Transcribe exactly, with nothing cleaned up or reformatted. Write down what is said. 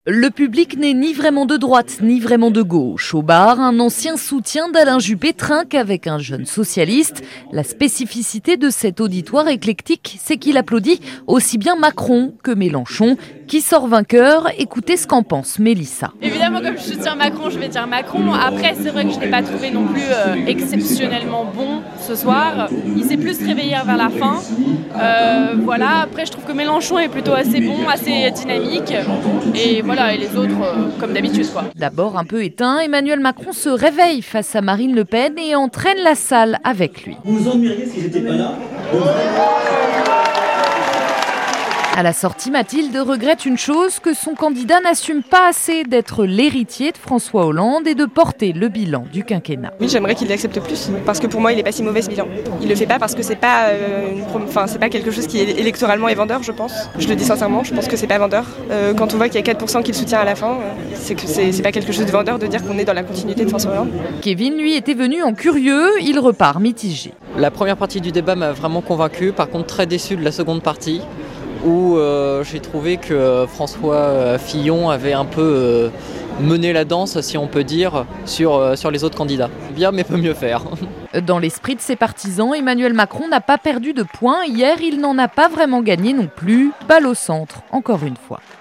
Le public n'est ni vraiment de droite, ni vraiment de gauche. Au bar, un ancien soutien d'Alain Juppé trinque avec un jeune socialiste. La spécificité de cet auditoire éclectique, c'est qu'il applaudit aussi bien Macron que Mélenchon. Qui sort vainqueur? Écoutez ce qu'en pense Mélissa. Évidemment, comme je soutiens Macron, je vais dire Macron. Après, c'est vrai que je ne l'ai pas trouvé non plus euh, exceptionnellement bon ce soir. Il s'est plus réveillé vers la fin. Euh, voilà. Après, je trouve que Mélenchon est plutôt assez bon, assez dynamique. Et voilà, et les autres, euh, comme d'habitude, quoi. D'abord un peu éteint, Emmanuel Macron se réveille face à Marine Le Pen et entraîne la salle avec lui. Vous vous ennuyeriez si j'étais pas là ? À la sortie, Mathilde regrette une chose, que son candidat n'assume pas assez d'être l'héritier de François Hollande et de porter le bilan du quinquennat. Oui, j'aimerais qu'il l'accepte plus, parce que pour moi, il n'est pas si mauvais ce bilan. Il le fait pas parce que c'est pas, euh, une prom- enfin, c'est pas quelque chose qui est électoralement est vendeur, je pense. Je le dis sincèrement, je pense que c'est pas vendeur. Euh, quand on voit qu'il y a quatre pour cent qui le soutient à la fin, euh, c'est que c'est, c'est pas quelque chose de vendeur de dire qu'on est dans la continuité de François Hollande. Kevin, lui, était venu en curieux, il repart mitigé. La première partie du débat m'a vraiment convaincu, par contre très déçu de la seconde partie, où euh, j'ai trouvé que François Fillon avait un peu euh, mené la danse, si on peut dire, sur, euh, sur les autres candidats. Bien, mais peut mieux faire. Dans l'esprit de ses partisans, Emmanuel Macron n'a pas perdu de points. Hier, il n'en a pas vraiment gagné non plus. Balle au centre, encore une fois.